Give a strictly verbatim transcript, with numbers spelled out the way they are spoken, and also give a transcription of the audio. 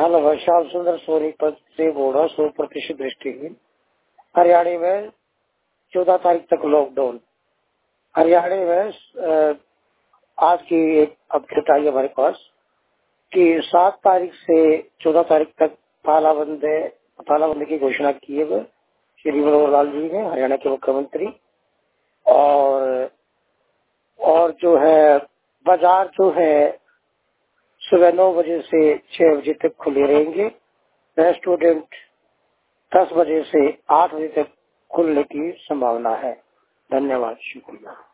हाल श्याम सुंदर सोनीपत से बोड़ा सौ प्रतिशत दृष्टिहीन। हरियाणा में चौदह तारीख तक लॉकडाउन। हरियाणा में आज की एक अपडेट आई हमारे पास कि सात तारीख से चौदह तारीख तक तालाबंदी तालाबंदी की घोषणा की है श्री मनोहर लाल जी ने, हरियाणा के मुख्यमंत्री। और और जो है बाजार जो है सुबह नौ बजे से छह बजे तक खुले रहेंगे। रेस्टोरेंट दस बजे से आठ बजे तक खुलने की संभावना है। धन्यवाद, शुक्रिया।